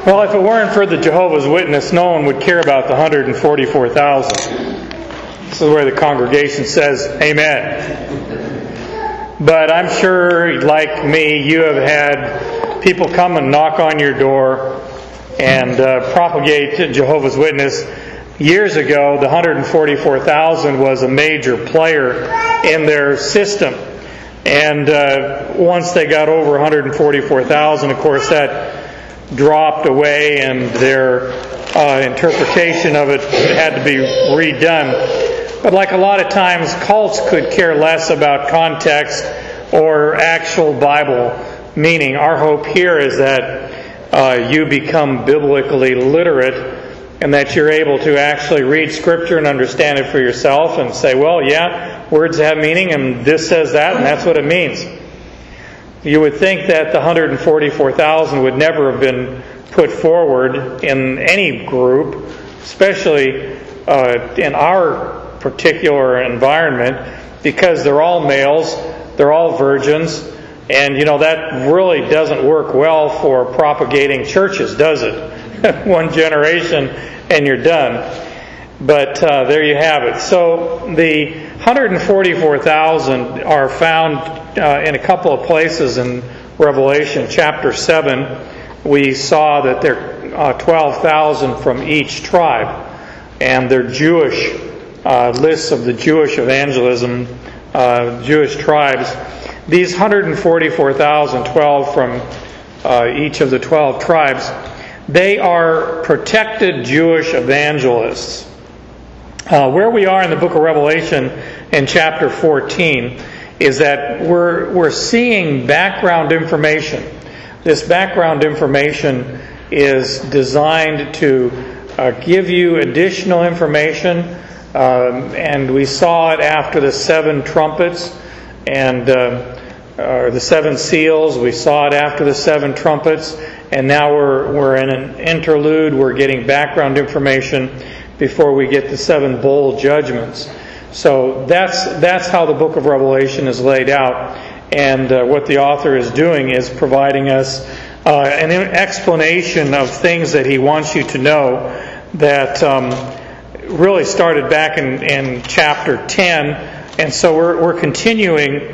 Well, if it weren't for the Jehovah's Witness, no one would care about the 144,000. This is where the congregation says, Amen. But I'm sure, like me, you have had people come and knock on your door and propagate Jehovah's Witness. Years ago, the 144,000 was a major player in their system. And once they got over 144,000, of course, that dropped away and their interpretation of it had to be redone. But like a lot of times, cults could care less about context or actual Bible meaning. Our hope here is that you become biblically literate and that you're able to actually read Scripture and understand it for yourself and say, well, yeah, words have meaning and this says that and that's what it means. You would think that the 144,000 would never have been put forward in any group, especially in our particular environment, because they're all males, they're all virgins, and that really doesn't work well for propagating churches, does it? One generation and you're done. But there you have it. So the 144,000 are found in a couple of places in Revelation chapter 7. We saw that there are 12,000 from each tribe, and they're Jewish lists of the Jewish evangelism, Jewish tribes. These 144,000, 12 from each of the 12 tribes, they are protected Jewish evangelists. Where we are in the book of Revelation in chapter 14 is that we're seeing background information. This background information is designed to give you additional information, and we saw it after the 7 trumpets and the 7 seals. We saw it after the 7 trumpets, and now we're in an interlude. We're getting background information before we get the 7 bowl judgments. So that's how the book of Revelation is laid out. And what the author is doing is providing us an explanation of things that he wants you to know that really started back in chapter 10. And so we're continuing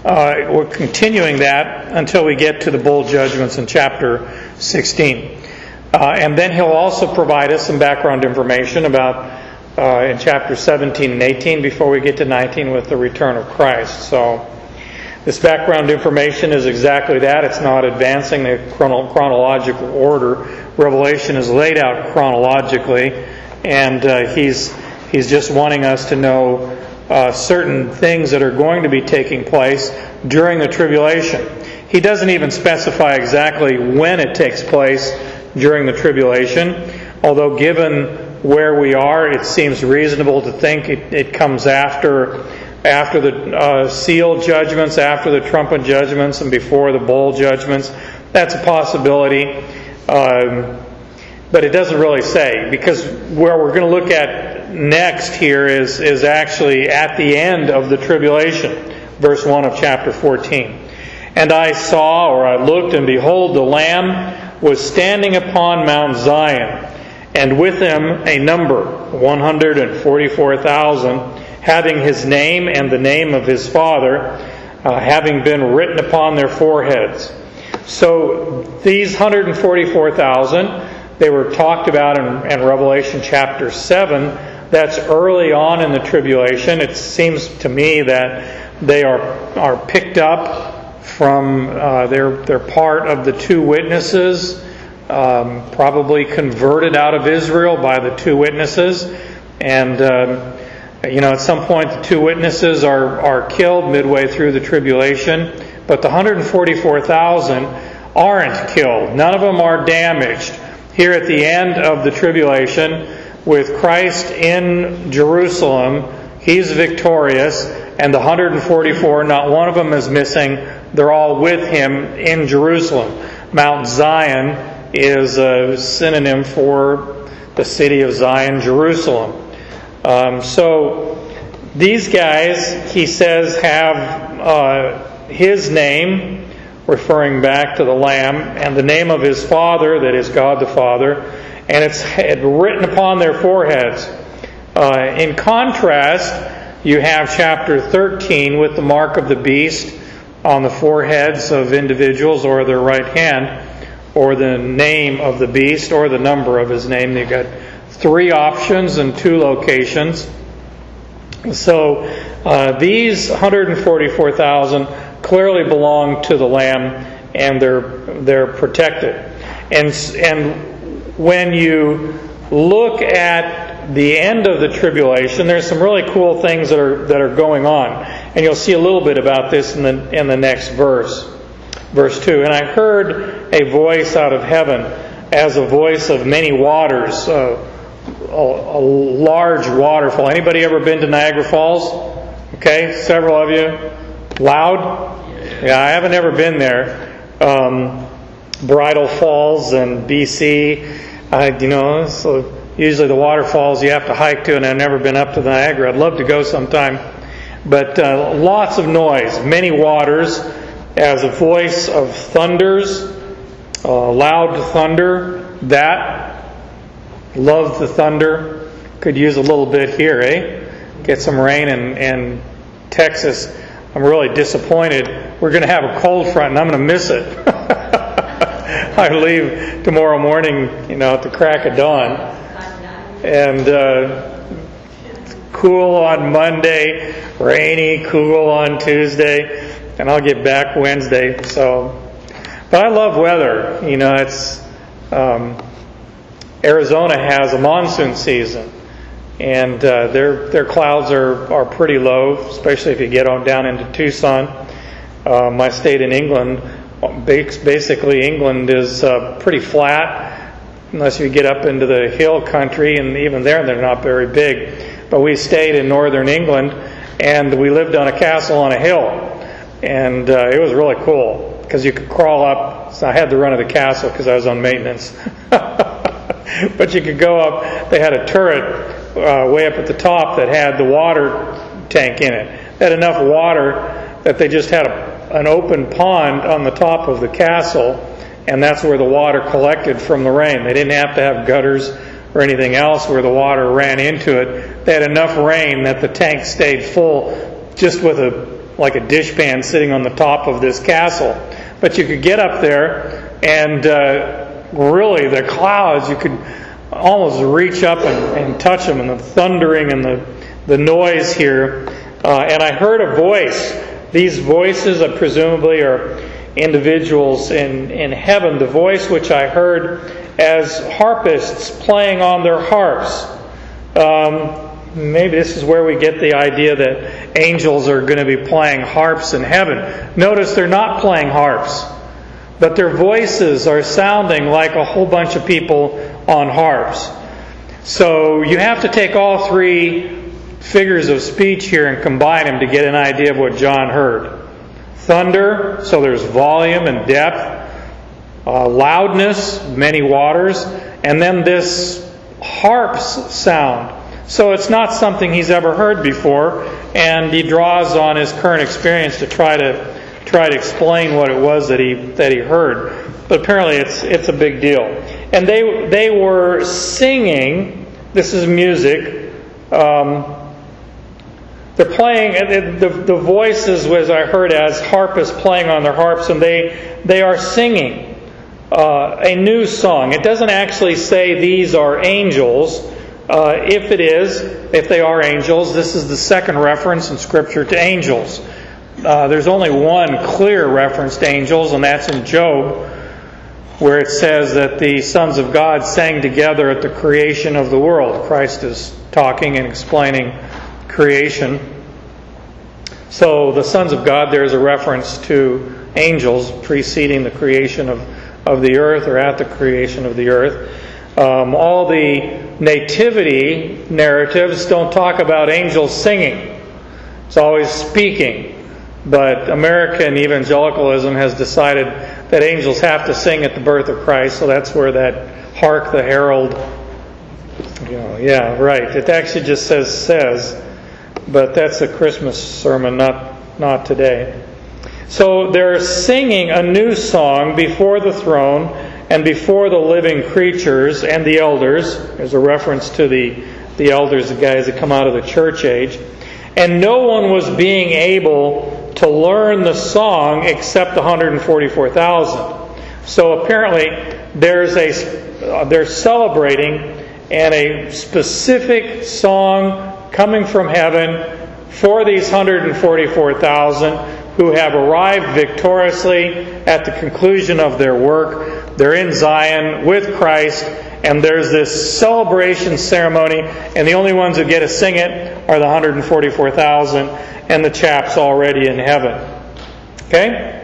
that until we get to the bowl judgments in chapter 16. And then he'll also provide us some background information about in chapter 17 and 18 before we get to 19 with the return of Christ. So this background information is exactly that. It's not advancing the chronological order. Revelation is laid out chronologically, and he's just wanting us to know certain things that are going to be taking place during the tribulation. He doesn't even specify exactly when it takes place during the tribulation, although given where we are, it seems reasonable to think it comes after the seal judgments, after the trumpet judgments, and before the bowl judgments. That's a possibility, but it doesn't really say, because where we're going to look at next here is actually at the end of the tribulation, verse 1 of chapter 14. And I saw, or I looked, and behold, the Lamb was standing upon Mount Zion, and with him a number, 144,000, having his name and the name of his Father, having been written upon their foreheads. So these 144,000, they were talked about in Revelation chapter 7. That's early on in the tribulation. It seems to me that they are picked up from they're part of the 2 witnesses, probably converted out of Israel by the 2 witnesses, and at some point the 2 witnesses are killed midway through the tribulation, but the 144,000 aren't killed. None of them are damaged. Here at the end of the tribulation, with Christ in Jerusalem, He's victorious, and the 144, not one of them is missing. They're all with Him in Jerusalem. Mount Zion is a synonym for the city of Zion, Jerusalem. So these guys, he says, have His name referring back to the Lamb, and the name of his Father, that is God the Father, and it's written upon their foreheads. In contrast, you have chapter 13 with the mark of the beast on the foreheads of individuals, or their right hand, or the name of the beast, or the number of his name. You've got 3 options and 2 locations. So these 144,000 clearly belong to the Lamb, and they're protected. And when you look at the end of the tribulation, there's some really cool things that are going on, and you'll see a little bit about this in the next verse 2. And I heard a voice out of heaven, as a voice of many waters, a large waterfall. Anybody ever been to Niagara Falls? Okay, several of you. Loud? Yeah, I haven't ever been there. Bridal Falls in BC, so usually the waterfalls you have to hike to, and I've never been up to Niagara. I'd love to go sometime. But lots of noise, many waters, as a voice of thunders, loud thunder. Love the thunder. Could use a little bit here, eh? Get some rain in Texas. I'm really disappointed. We're going to have a cold front, and I'm going to miss it. I leave tomorrow morning, at the crack of dawn. And cool on Monday, rainy, cool on Tuesday, and I'll get back Wednesday. But I love weather. It's Arizona has a monsoon season, and their clouds are pretty low, especially if you get on down into Tucson. My state in England, basically England is pretty flat, unless you get up into the hill country, and even there they're not very big. But we stayed in northern England, and we lived on a castle on a hill, and it was really cool because you could crawl up. So I had to run to the castle because I was on maintenance. But you could go up. They had a turret way up at the top that had the water tank in it. They had enough water that they just had an open pond on the top of the castle, and that's where the water collected from the rain. They didn't have to have gutters or anything else where the water ran into it. They had enough rain that the tank stayed full, just with a dishpan sitting on the top of this castle. But you could get up there, and really the clouds, you could almost reach up and touch them, and the thundering and the noise here. And I heard a voice. These voices presumably are individuals in heaven. The voice which I heard as harpists playing on their harps. Maybe this is where we get the idea that angels are going to be playing harps in heaven. Notice they're not playing harps, but their voices are sounding like a whole bunch of people on harps. So you have to take all 3 figures of speech here and combine them to get an idea of what John heard. Thunder, so there's volume and depth. Loudness, many waters. And then this harps sound. So it's not something he's ever heard before, and he draws on his current experience to try to explain what it was that he heard. But apparently it's a big deal. And they were singing. This is music. They're playing, the voices was I heard as harpists playing on their harps, and they are singing a new song. It doesn't actually say these are angels. If they are angels, this is the second reference in Scripture to angels. There's only one clear reference to angels, and that's in Job, where it says that the sons of God sang together at the creation of the world. Christ is talking and explaining creation. So the sons of God, there is a reference to angels preceding the creation of the earth, or at the creation of the earth. All the nativity narratives don't talk about angels singing. It's always speaking. But American evangelicalism has decided that angels have to sing at the birth of Christ, so that's where that hark the herald, yeah, right. It actually just says, but that's a Christmas sermon, not today. So they're singing a new song before the throne and before the living creatures and the elders. There's a reference to the elders, the guys that come out of the church age. And no one was being able to learn the song except the 144,000. So apparently they're celebrating, and a specific song coming from heaven for these 144,000 who have arrived victoriously at the conclusion of their work. They're in Zion with Christ, and there's this celebration ceremony, and the only ones who get to sing it are the 144,000 and the chaps already in heaven. Okay?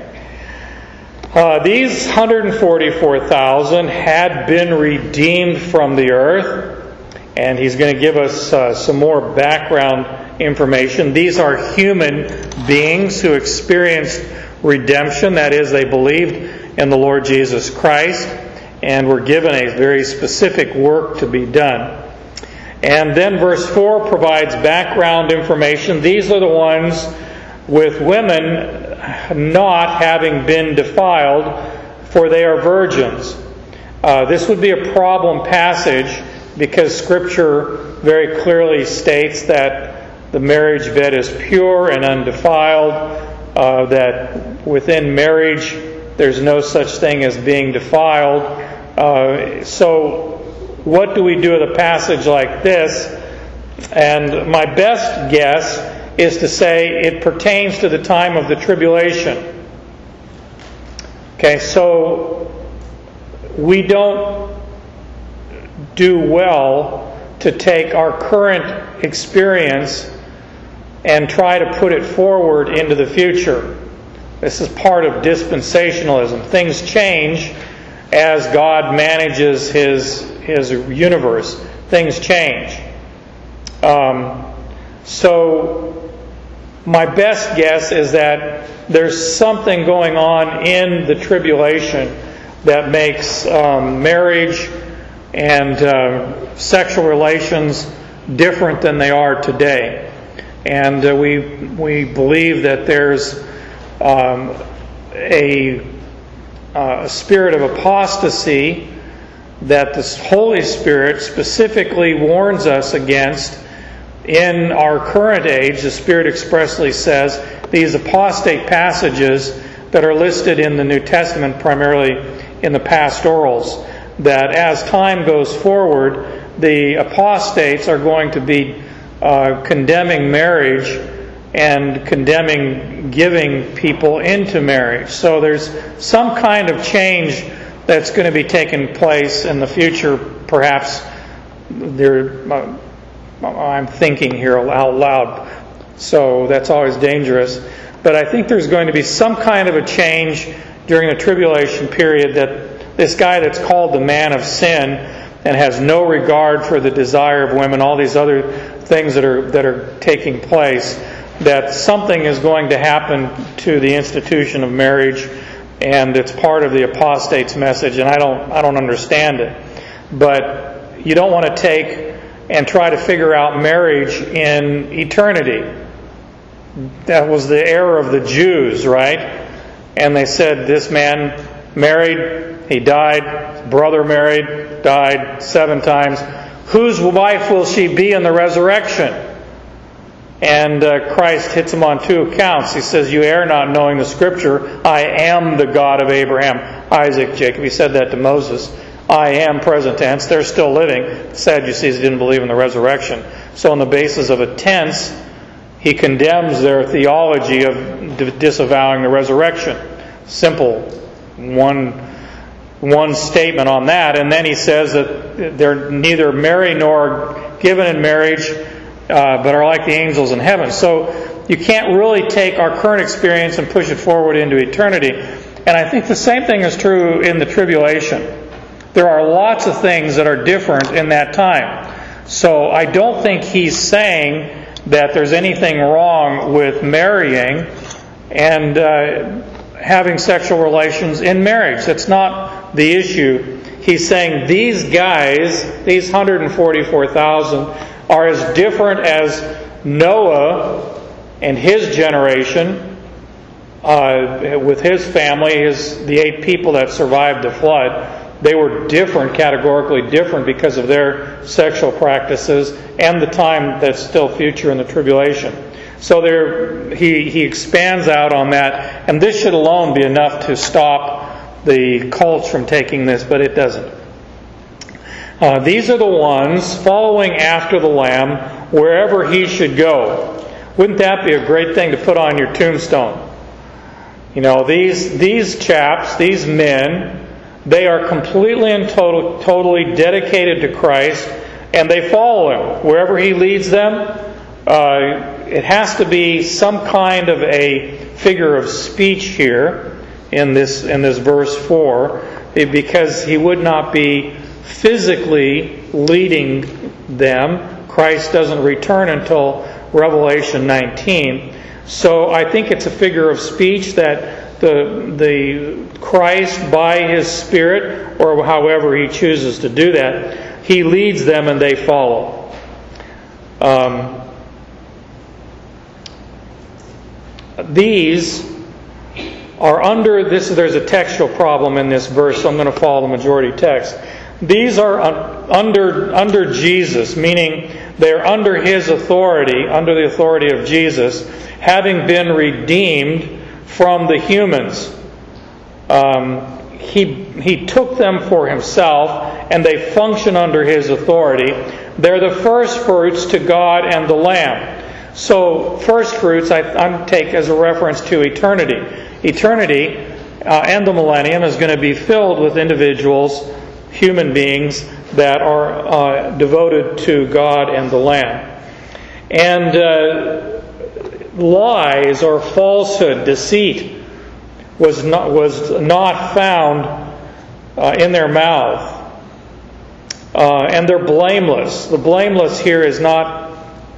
These 144,000 had been redeemed from the earth, and he's going to give us some more background information. These are human beings who experienced redemption. That is, they believed in the Lord Jesus Christ and were given a very specific work to be done. And then verse 4 provides background information. These are the ones with women not having been defiled, for they are virgins. This would be a problem passage because Scripture very clearly states that the marriage bed is pure and undefiled, that within marriage there's no such thing as being defiled. So what do we do with a passage like this? And my best guess is to say it pertains to the time of the tribulation. Okay, so we don't do well to take our current experience and try to put it forward into the future. This is part of dispensationalism. Things change as God manages His universe. Things change. So my best guess is that there's something going on in the tribulation that makes marriage and sexual relations different than they are today. And we believe that there's a spirit of apostasy that the Holy Spirit specifically warns us against in our current age. The Spirit expressly says these apostate passages that are listed in the New Testament, primarily in the pastorals, that as time goes forward, the apostates are going to be condemning marriage and condemning giving people into marriage. So there's some kind of change that's going to be taking place in the future. Perhaps I'm thinking here out loud, so that's always dangerous. But I think there's going to be some kind of a change during the tribulation period, that this guy that's called the man of sin and has no regard for the desire of women, all these other things that are taking place, that something is going to happen to the institution of marriage, and it's part of the apostate's message, and I don't understand it. But you don't want to take and try to figure out marriage in eternity. That was the error of the Jews, right? And they said, this man married, he died, his brother married, died 7 times. Whose wife will she be in the resurrection? And Christ hits him on 2 accounts. He says, you err not knowing the Scripture. I am the God of Abraham, Isaac, Jacob. He said that to Moses. I am, present tense. They're still living. The Sadducees didn't believe in the resurrection. So on the basis of a tense, he condemns their theology of disavowing the resurrection. Simple. One statement on that. And then he says that they're neither married nor given in marriage, but are like the angels in heaven. So you can't really take our current experience and push it forward into eternity. And I think the same thing is true in the tribulation. There are lots of things that are different in that time. So I don't think he's saying that there's anything wrong with marrying and having sexual relations in marriage. That's not the issue. He's saying these guys, these 144,000, are as different as Noah and his generation with his family, the 8 people that survived the flood, they were different, categorically different, because of their sexual practices and the time that's still future in the tribulation. So he expands out on that, and this should alone be enough to stop the cults from taking this, but it doesn't. These are the ones following after the Lamb wherever he should go. Wouldn't that be a great thing to put on your tombstone? You know, these chaps, these men, they are completely and totally dedicated to Christ, and they follow him wherever he leads them. It has to be some kind of a figure of speech here in this verse 4, because he would not be physically leading them. Christ doesn't return until Revelation 19. So I think it's a figure of speech that the Christ, by his Spirit, or however he chooses to do that, he leads them and they follow. These are under this. There's a textual problem in this verse, so I'm going to follow the majority text. These are under Jesus, meaning they're under his authority, under the authority of Jesus, having been redeemed from the humans. He took them for himself, and they function under his authority. They're the first fruits to God and the Lamb. So first fruits I take as a reference to eternity. Eternity and the millennium is going to be filled with individuals, human beings, that are devoted to God and the Lamb. And lies or falsehood, deceit, was not found in their mouth. And they're blameless. The blameless here is not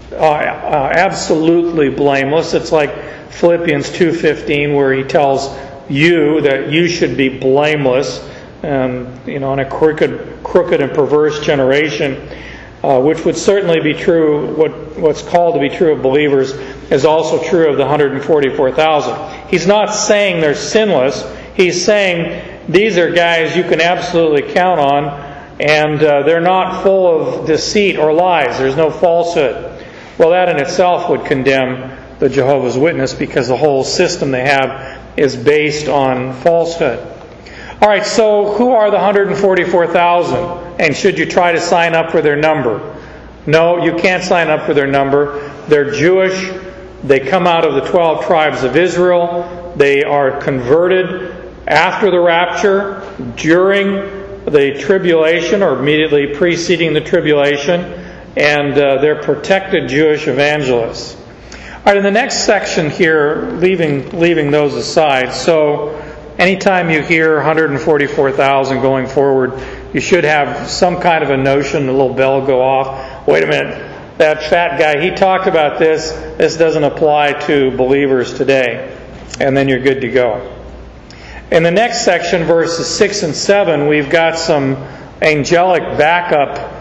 absolutely blameless. It's like Philippians 2:15, where he tells you that you should be blameless, in a crooked and perverse generation, which would certainly be true. What's called to be true of believers is also true of the 144,000. He's not saying they're sinless. He's saying these are guys you can absolutely count on, and they're not full of deceit or lies. There's no falsehood. Well, that in itself would condemn the Jehovah's Witness, because the whole system they have is based on falsehood. All right, so who are the 144,000? And should you try to sign up for their number? No, you can't sign up for their number. They're Jewish. They come out of the 12 tribes of Israel. They are converted after the rapture, during the tribulation, or immediately preceding the tribulation. And they're protected Jewish evangelists. All right, in the next section here, leaving those aside, so anytime you hear 144,000 going forward, you should have some kind of a notion, a little bell go off. Wait a minute, that fat guy, he talked about this. This doesn't apply to believers today. And then you're good to go. In the next section, verses 6 and 7, we've got some angelic backup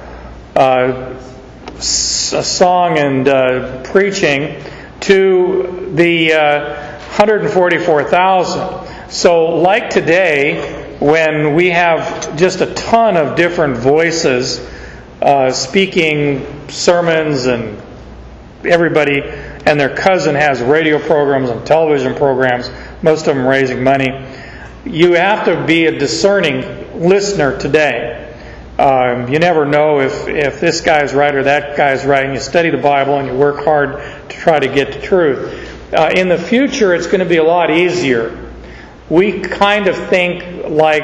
song and preaching to the 144,000. So like today, when we have just a ton of different voices speaking sermons, and everybody and their cousin has radio programs and television programs, most of them raising money, you have to be a discerning listener today. You never know if this guy's right or that guy's right, and you study the Bible and you work hard to try to get the truth. In the future, it's going to be a lot easier. We kind of think like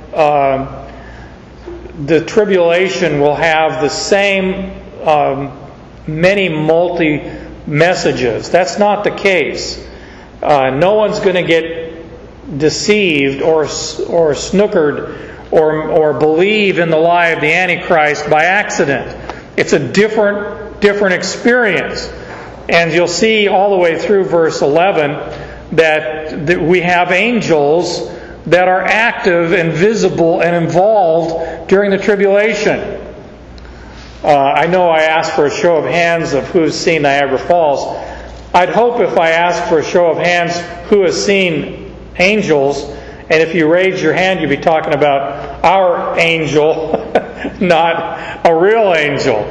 the tribulation will have the same many multi-messages. That's not the case. No one's going to get deceived or snookered or believe in the lie of the Antichrist by accident. It's a different experience. And you'll see all the way through verse 11 that we have angels that are active and visible and involved during the tribulation. I know I asked for a show of hands of who's seen Niagara Falls. I'd hope if I asked for a show of hands who has seen angels, and if you raise your hand, you'd be talking about our angel, not a real angel.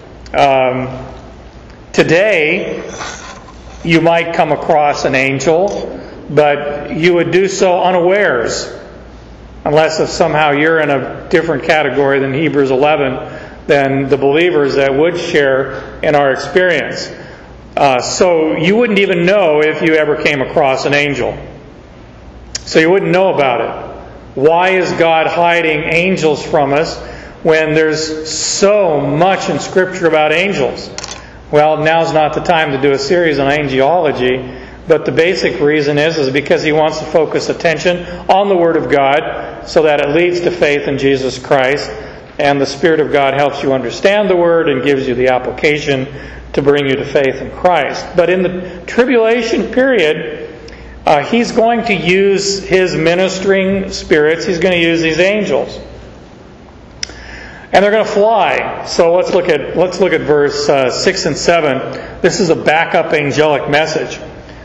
Today, you might come across an angel, but you would do so unawares, unless if somehow you're in a different category than Hebrews 11 than the believers that would share in our experience. So you wouldn't even know if you ever came across an angel. So you wouldn't know about it. Why is God hiding angels from us when there's so much in Scripture about angels? Well, now's not the time to do a series on angelology, but the basic reason is because He wants to focus attention on the Word of God so that it leads to faith in Jesus Christ, and the Spirit of God helps you understand the Word and gives you the application to bring you to faith in Christ. But in the tribulation period, He's going to use His ministering spirits. He's going to use these angels. And they're going to fly. So let's look at verse 6 and 7. This is a backup angelic message.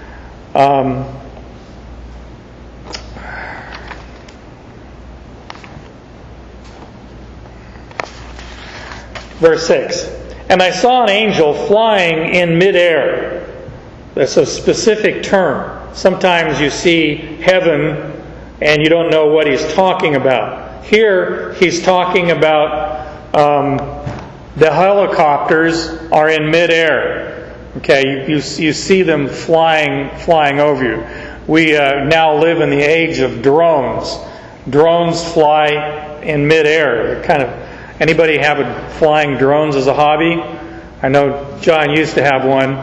Verse 6. And I saw an angel flying in midair. That's a specific term. Sometimes you see heaven and you don't know what he's talking about. Here he's talking about the helicopters are in midair. Okay, you see them flying over you. We now live in the age of drones. Drones fly in midair. Anybody have flying drones as a hobby? I know John used to have one.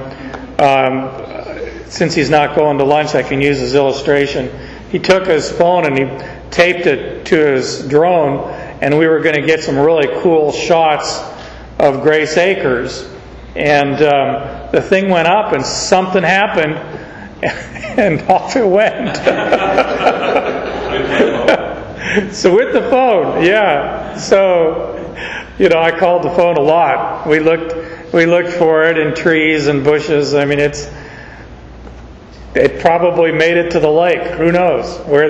Since he's not going to lunch, I can use his illustration. He took his phone and he taped it to his drone, and we were going to get some really cool shots of Grace Acres. And the thing went up and something happened, and off it went. So with the phone, yeah. So, I called the phone a lot. We looked for it in trees and bushes. I mean, it probably made it to the lake. Who knows?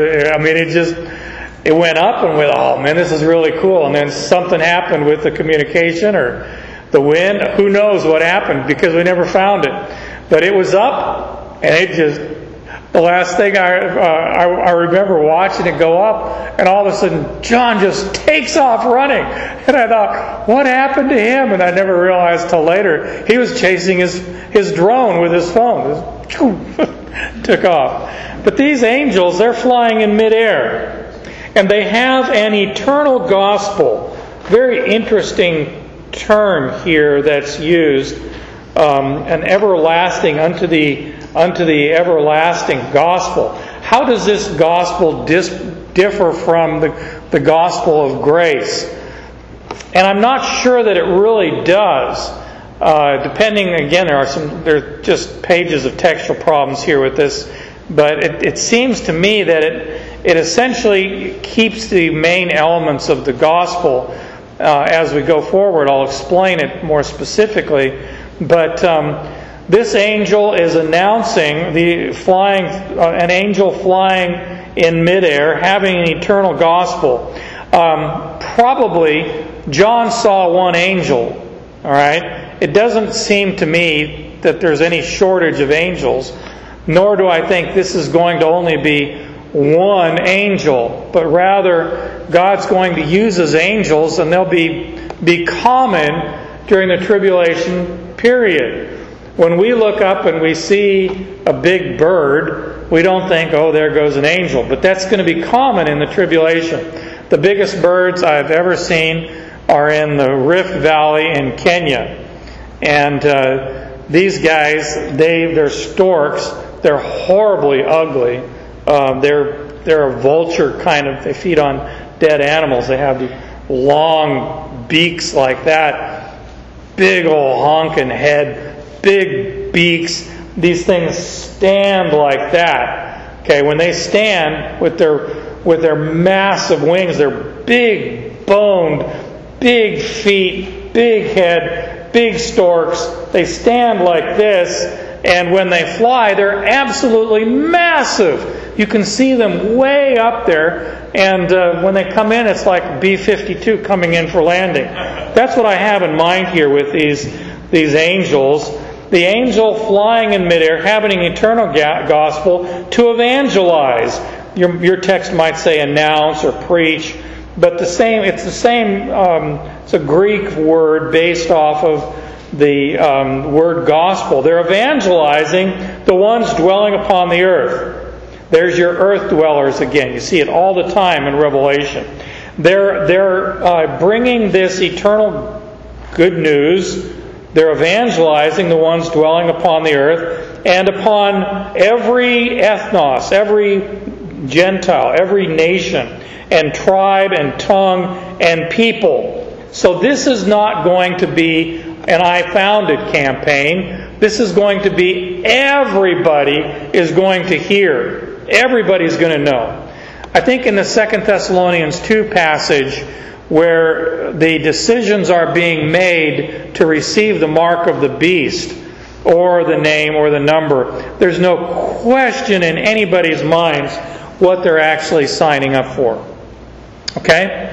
It went up and went, oh man, this is really cool. And then something happened with the communication or the wind. Who knows what happened, because we never found it. But it was up, and the last thing I remember watching it go up, and all of a sudden John just takes off running. And I thought, what happened to him? And I never realized till later he was chasing his drone with his phone. Took off. But these angels, they're flying in midair. And they have an eternal gospel. Very interesting term here that's used. An everlasting unto the everlasting gospel. How does this gospel differ from the gospel of grace? And I'm not sure that it really does. Depending, again, there are just pages of textual problems here with this, but it seems to me that it essentially keeps the main elements of the gospel. As we go forward, I'll explain it more specifically. But this angel is announcing an angel flying in midair, having an eternal gospel. Probably John saw one angel. All right. It doesn't seem to me that there's any shortage of angels, nor do I think this is going to only be one angel, but rather God's going to use His angels, and they'll be common during the tribulation period. When we look up and we see a big bird, we don't think, oh, there goes an angel. But that's going to be common in the tribulation. The biggest birds I've ever seen are in the Rift Valley in Kenya. And these guys, they're storks. They're horribly ugly. They're a vulture kind of. They feed on dead animals. They have these long beaks like that. Big old honking head. Big beaks. These things stand like that. Okay, when they stand with their massive wings, they're big boned, big feet, big head, big storks. They stand like this, And when they fly, they're absolutely massive. You can see them way up there. And when they come in, it's like B-52 coming in for landing. That's what I have in mind here with these angels. The angel flying in midair, having an eternal gospel to evangelize. Your text might say announce or preach, but it's the same. It's a Greek word based off of the word gospel. They're evangelizing the ones dwelling upon the earth. There's your earth dwellers again. You see it all the time in Revelation. They're bringing this eternal good news. They're evangelizing the ones dwelling upon the earth and upon every ethnos, every Gentile, every nation and tribe and tongue and people. So this is not going to be an I Found It campaign. This is going to be everybody is going to hear. Everybody's going to know. I think in the 2 Thessalonians 2 passage, where the decisions are being made to receive the mark of the beast, or the name or the number, there's no question in anybody's minds what they're actually signing up for. Okay?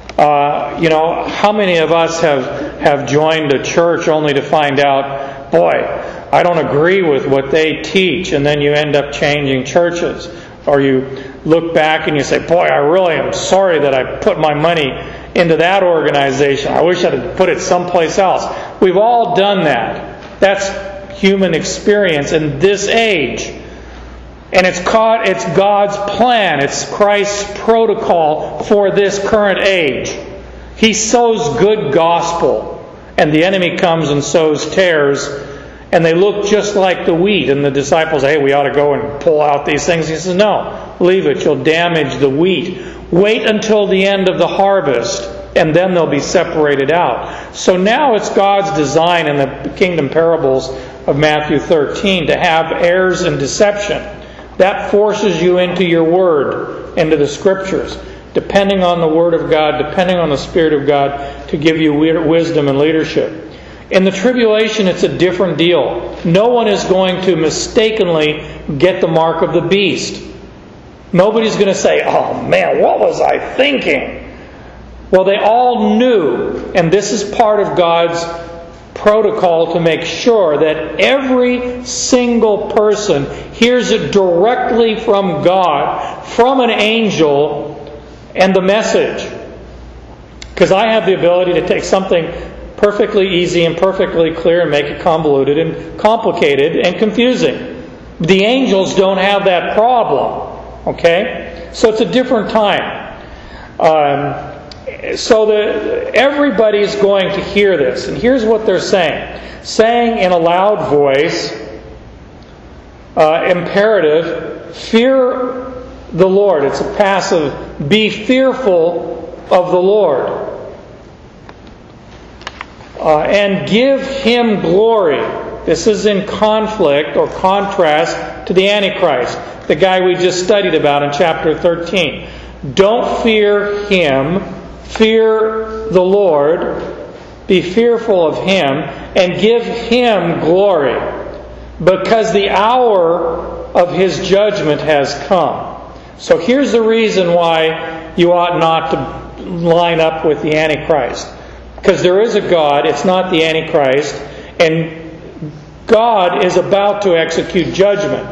How many of us have joined a church only to find out, boy, I don't agree with what they teach, and then you end up changing churches. Or you look back and you say, boy, I really am sorry that I put my money into that organization. I wish I'd put it someplace else. We've all done that. That's human experience in this age. And it's God's plan. It's Christ's protocol for this current age. He sows good gospel, and the enemy comes and sows tares, and they look just like the wheat. And the disciples say, hey, we ought to go and pull out these things. He says, no, leave it. You'll damage the wheat. Wait until the end of the harvest, and then they'll be separated out. So now it's God's design in the kingdom parables of Matthew 13 to have errors and deception. That forces you into your Word, into the Scriptures, depending on the Word of God, depending on the Spirit of God, to give you wisdom and leadership. In the tribulation, it's a different deal. No one is going to mistakenly get the mark of the beast. Nobody's going to say, oh man, what was I thinking? Well, they all knew, and this is part of God's protocol to make sure that every single person hears it directly from God, from an angel, and the message. Because I have the ability to take something perfectly easy and perfectly clear and make it convoluted and complicated and confusing. The angels don't have that problem. Okay? So it's a different time. Everybody's going to hear this. And here's what they're saying. Saying in a loud voice, imperative, fear the Lord. It's a passive, be fearful of the Lord. And give Him glory. This is in conflict or contrast to the Antichrist, the guy we just studied about in chapter 13. Don't fear him. Fear the Lord. Be fearful of Him and give Him glory, because the hour of His judgment has come. So here's the reason why you ought not to line up with the Antichrist. Because there is a God, it's not the Antichrist, and God is about to execute judgment.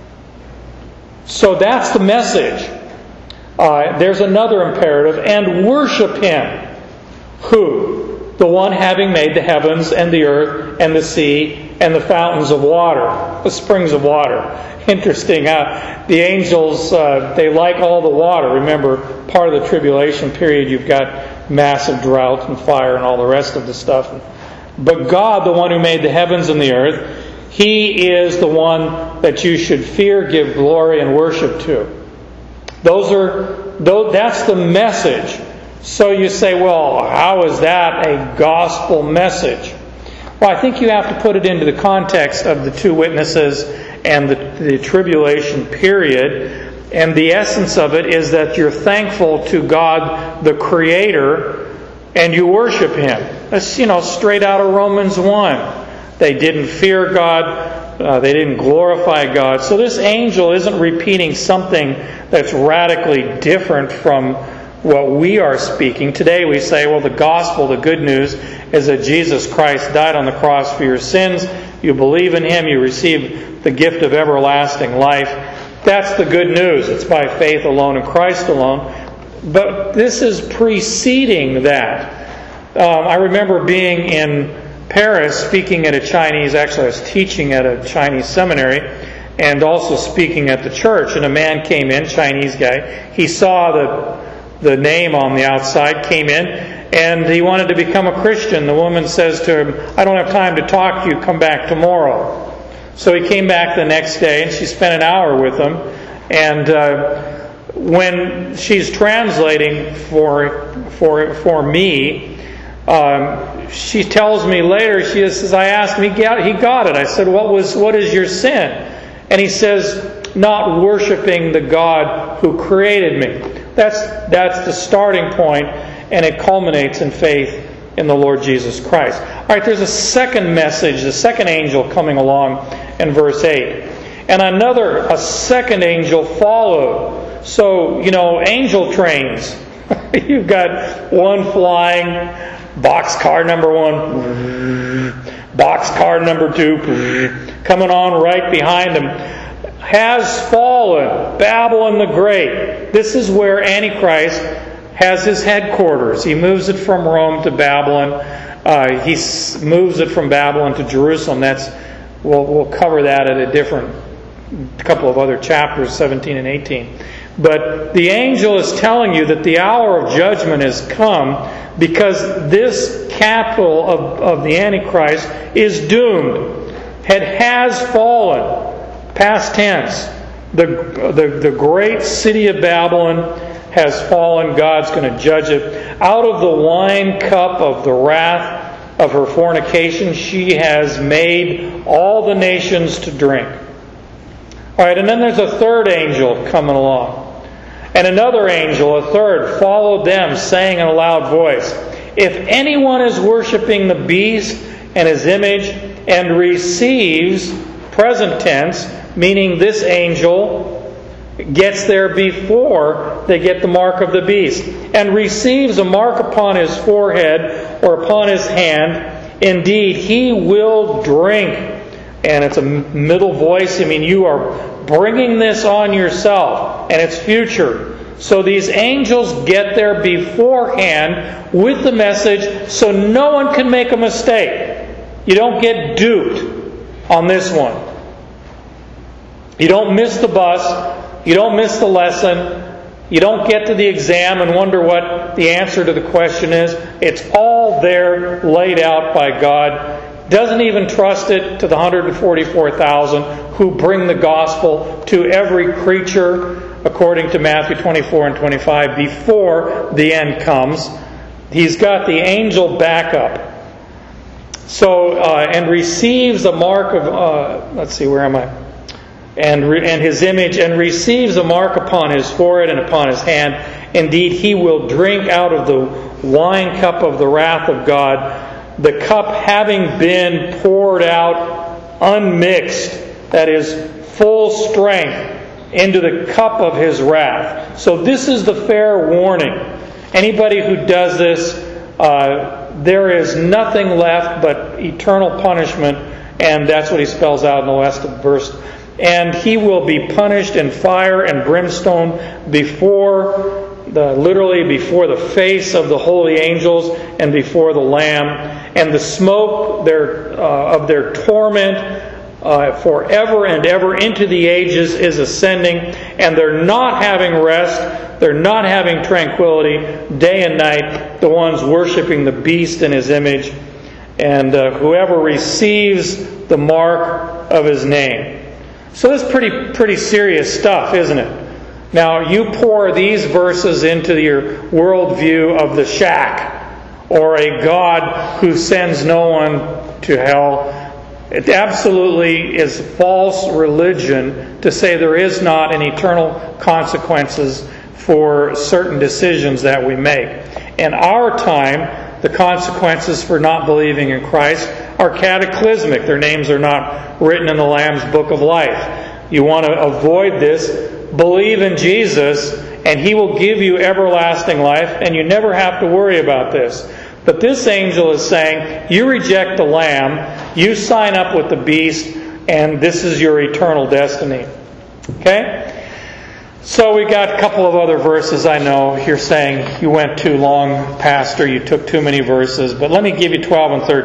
So that's the message. There's another imperative, and worship Him. Who? The one having made the heavens and the earth and the sea and the fountains of water, the springs of water. Interesting. The angels, they like all the water. Remember, part of the tribulation period, you've got massive drought and fire and all the rest of the stuff. But God, the one who made the heavens and the earth, He is the one that you should fear, give glory, and worship to. That's the message. So you say, well, how is that a gospel message? Well, I think you have to put it into the context of the two witnesses and the tribulation period. And the essence of it is that you're thankful to God, the Creator, and you worship Him. That's, straight out of Romans 1. They didn't fear God. They didn't glorify God. So this angel isn't repeating something that's radically different from what we are speaking. Today we say, well, the gospel, the good news, is that Jesus Christ died on the cross for your sins. You believe in Him, you receive the gift of everlasting life. That's the good news. It's by faith alone in Christ alone. But this is preceding that. I remember being in Paris speaking at actually I was teaching at a Chinese seminary and also speaking at the church. And a man came in, Chinese guy. He saw the name on the outside, came in, and he wanted to become a Christian. The woman says to him, I don't have time to talk to you, come back tomorrow. So he came back the next day, and she spent an hour with him. And when she's translating for me, she tells me later, she says, I asked him, he got it. I said, what is your sin? And he says, not worshiping the God who created me. That's the starting point, and it culminates in faith in the Lord Jesus Christ. All right, there's a second message, the second angel coming along in verse 8. And a second angel followed. So, angel trains. You've got one flying, boxcar number 1, boxcar number 2, coming on right behind him. Has fallen, Babylon the Great. This is where Antichrist has his headquarters. He moves it from Rome to Babylon. He moves it from Babylon to Jerusalem. We'll cover that at a couple of other chapters, 17 and 18. But the angel is telling you that the hour of judgment has come because this capital of the Antichrist is doomed. It has fallen. Past tense. The great city of Babylon has fallen. God's going to judge it. Out of the wine cup of the wrath of her fornication, she has made all the nations to drink. All right, and then there's a third angel coming along. And another angel, a third, followed them, saying in a loud voice, if anyone is worshiping the beast and his image and receives, present tense, meaning this angel gets there before they get the mark of the beast, and receives a mark upon his forehead or upon his hand, indeed he will drink. And it's a middle voice. You are bringing this on yourself, and it's future. So these angels get there beforehand with the message so no one can make a mistake. You don't get duped on this one. You don't miss the bus. You don't miss the lesson. You don't get to the exam and wonder what the answer to the question is. It's all there laid out by God. Doesn't even trust it to the 144,000 who bring the gospel to every creature, according to Matthew 24 and 25, before the end comes. He's got the angel backup. So, and receives a mark of, let's see, where am I? And his image, and receives a mark upon his forehead and upon his hand. Indeed, he will drink out of the wine cup of the wrath of God, the cup having been poured out unmixed, that is, full strength, into the cup of his wrath. So this is the fair warning. Anybody who does this, there is nothing left but eternal punishment, and that's what he spells out in the last verse. And he will be punished in fire and brimstone literally before the face of the holy angels and before the Lamb. And the smoke of their torment forever and ever into the ages is ascending. And they're not having rest. They're not having tranquility day and night, the ones worshiping the beast in his image. And whoever receives the mark of his name. So that's pretty serious stuff, isn't it? Now, you pour these verses into your worldview of the shack, or a God who sends no one to hell. It absolutely is false religion to say there is not an eternal consequences for certain decisions that we make. In our time, the consequences for not believing in Christ are cataclysmic. Their names are not written in the Lamb's Book of Life. You want to avoid this. Believe in Jesus, and He will give you everlasting life, and you never have to worry about this. But this angel is saying, you reject the Lamb, you sign up with the beast, and this is your eternal destiny. Okay? So we got a couple of other verses. I know you're saying you went too long, Pastor, you took too many verses, but let me give you 12 and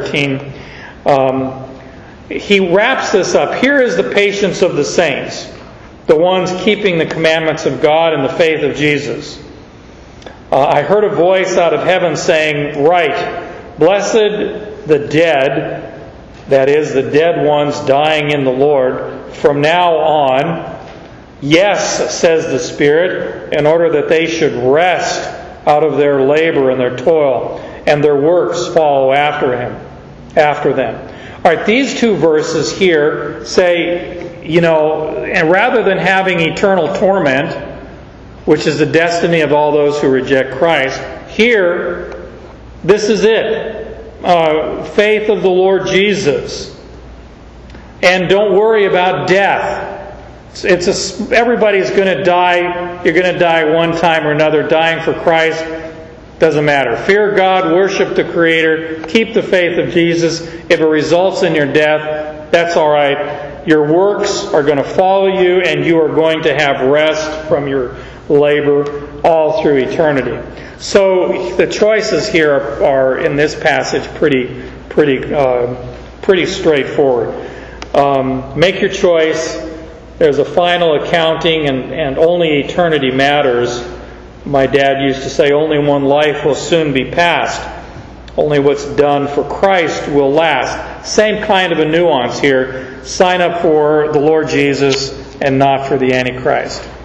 13. He wraps this up. Here is the patience of the saints, the ones keeping the commandments of God and the faith of Jesus. I heard a voice out of heaven saying, "Write, blessed the dead," that is, the dead ones dying in the Lord, "from now on, yes, says the Spirit, in order that they should rest out of their labor and their toil, and their works follow after them." All right, these two verses here say, and rather than having eternal torment, which is the destiny of all those who reject Christ, here, this is it. Faith of the Lord Jesus. And don't worry about death. Everybody's going to die. You're going to die one time or another. Dying for Christ doesn't matter. Fear God, worship the Creator, keep the faith of Jesus. If it results in your death, that's all right. Your works are going to follow you, and you are going to have rest from your labor all through eternity. So the choices here are in this passage pretty straightforward. Make your choice. There's a final accounting, and only eternity matters. My dad used to say, only one life will soon be passed. Only what's done for Christ will last. Same kind of a nuance here. Sign up for the Lord Jesus and not for the Antichrist.